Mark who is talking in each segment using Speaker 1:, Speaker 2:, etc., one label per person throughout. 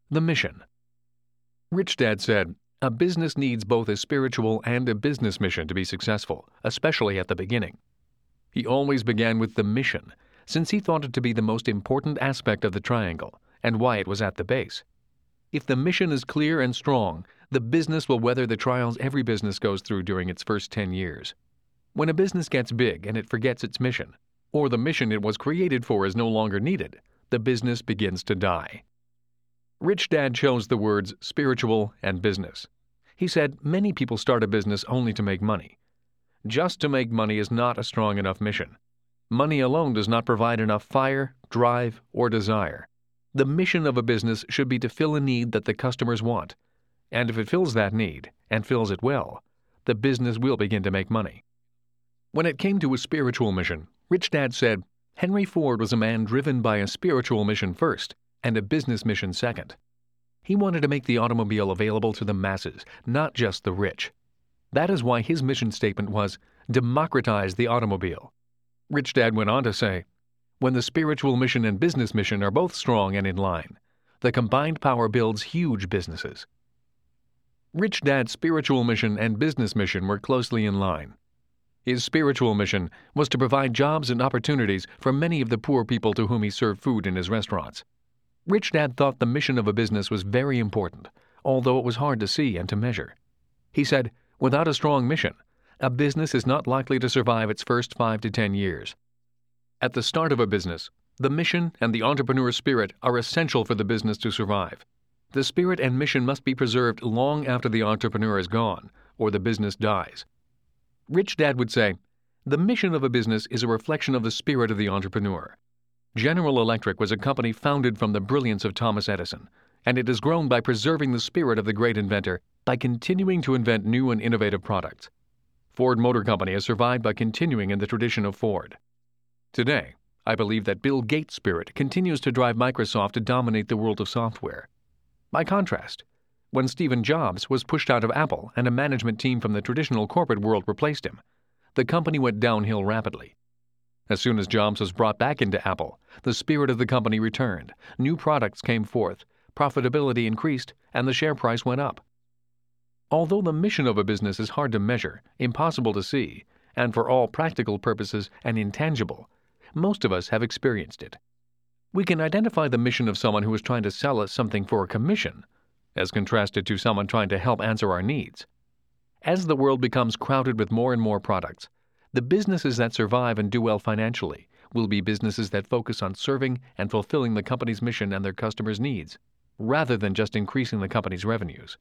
Speaker 1: The mission. Rich Dad said, "A business needs both a spiritual and a business mission to be successful, especially at the beginning." He always began with the mission, since he thought it to be the most important aspect of the triangle, and why it was at the base. If the mission is clear and strong, the business will weather the trials every business goes through during its first 10 years. When a business gets big and it forgets its mission, or the mission it was created for is no longer needed, the business begins to die. Rich Dad chose the words spiritual and business. He said many people start a business only to make money. Just to make money is not a strong enough mission. Money alone does not provide enough fire, drive, or desire. The mission of a business should be to fill a need that the customers want, and if it fills that need, and fills it well, the business will begin to make money. When it came to a spiritual mission, Rich Dad said Henry Ford was a man driven by a spiritual mission first and a business mission second. He wanted to make the automobile available to the masses, not just the rich. That is why his mission statement was, "Democratize the automobile." Rich Dad went on to say, "When the spiritual mission and business mission are both strong and in line, the combined power builds huge businesses." Rich Dad's spiritual mission and business mission were closely in line. His spiritual mission was to provide jobs and opportunities for many of the poor people to whom he served food in his restaurants. Rich Dad thought the mission of a business was very important, although it was hard to see and to measure. He said, "Without a strong mission, a business is not likely to survive its first 5 to 10 years. At the start of a business, the mission and the entrepreneur spirit are essential for the business to survive. The spirit and mission must be preserved long after the entrepreneur is gone, or the business dies." Rich Dad would say, "The mission of a business is a reflection of the spirit of the entrepreneur." General Electric was a company founded from the brilliance of Thomas Edison, and it has grown by preserving the spirit of the great inventor by continuing to invent new and innovative products. Ford Motor Company has survived by continuing in the tradition of Ford. Today, I believe that Bill Gates' spirit continues to drive Microsoft to dominate the world of software. By contrast, when Steve Jobs was pushed out of Apple and a management team from the traditional corporate world replaced him, the company went downhill rapidly. As soon as Jobs was brought back into Apple, the spirit of the company returned, new products came forth, profitability increased, and the share price went up. Although the mission of a business is hard to measure, impossible to see, and for all practical purposes an intangible, most of us have experienced it. We can identify the mission of someone who is trying to sell us something for a commission, as contrasted to someone trying to help answer our needs. As the world becomes crowded with more and more products, the businesses that survive and do well financially will be businesses that focus on serving and fulfilling the company's mission and their customers' needs, rather than just increasing the company's revenues.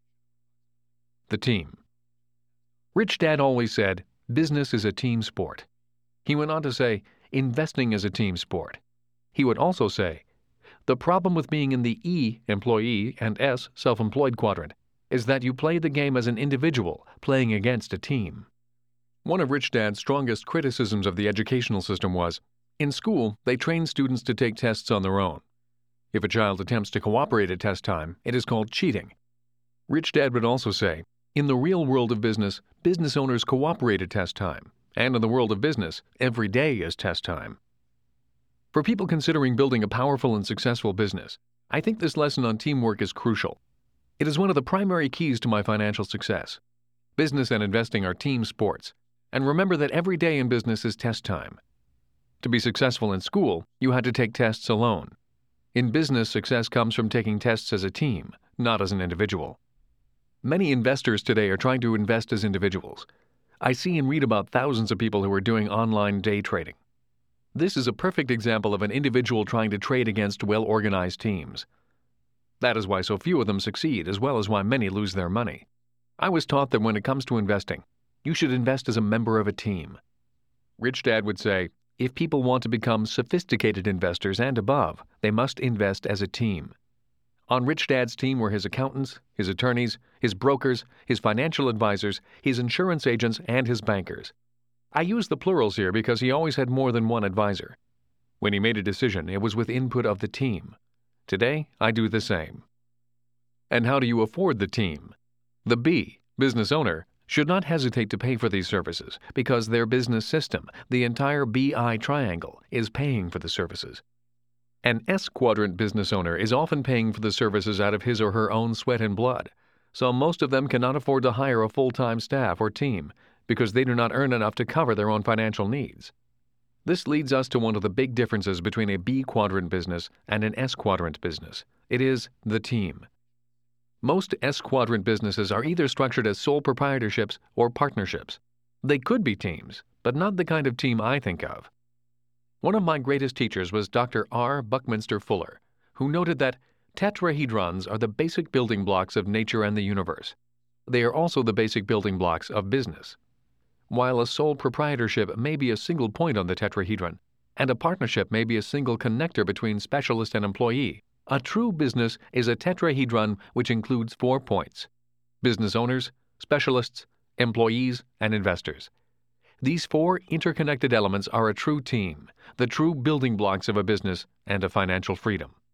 Speaker 1: The team. Rich Dad always said, "Business is a team sport." He went on to say, "Investing is a team sport." He would also say, "The problem with being in the E, employee, and S, self-employed quadrant is that you play the game as an individual playing against a team." One of Rich Dad's strongest criticisms of the educational system was, in school, they train students to take tests on their own. If a child attempts to cooperate at test time, it is called cheating. Rich Dad would also say, in the real world of business, business owners cooperate at test time, and in the world of business, every day is test time. For people considering building a powerful and successful business, I think this lesson on teamwork is crucial. It is one of the primary keys to my financial success. Business and investing are team sports, and remember that every day in business is test time. To be successful in school, you had to take tests alone. In business, success comes from taking tests as a team, not as an individual. Many investors today are trying to invest as individuals. I see and read about thousands of people who are doing online day trading. This is a perfect example of an individual trying to trade against well-organized teams. That is why so few of them succeed, as well as why many lose their money. I was taught that when it comes to investing, you should invest as a member of a team. Rich Dad would say, if people want to become sophisticated investors and above, they must invest as a team. On Rich Dad's team were his accountants, his attorneys, his brokers, his financial advisors, his insurance agents, and his bankers. I use the plurals here because he always had more than one advisor. When he made a decision, it was with input of the team. Today, I do the same. And how do you afford the team? The B, business owner, should not hesitate to pay for these services because their business system, the entire BI triangle, is paying for the services. An S-quadrant business owner is often paying for the services out of his or her own sweat and blood, so most of them cannot afford to hire a full-time staff or team because they do not earn enough to cover their own financial needs. This leads us to one of the big differences between a B-quadrant business and an S-quadrant business. It is the team. Most S-quadrant businesses are either structured as sole proprietorships or partnerships. They could be teams, but not the kind of team I think of. One of my greatest teachers was Dr. R. Buckminster Fuller, who noted that tetrahedrons are the basic building blocks of nature and the universe. They are also the basic building blocks of business. While a sole proprietorship may be a single point on the tetrahedron, and a partnership may be a single connector between specialist and employee, a true business is a tetrahedron which includes 4 points: business owners, specialists, employees, and investors. These 4 interconnected elements are a true team, the true building blocks of a business and of financial freedom.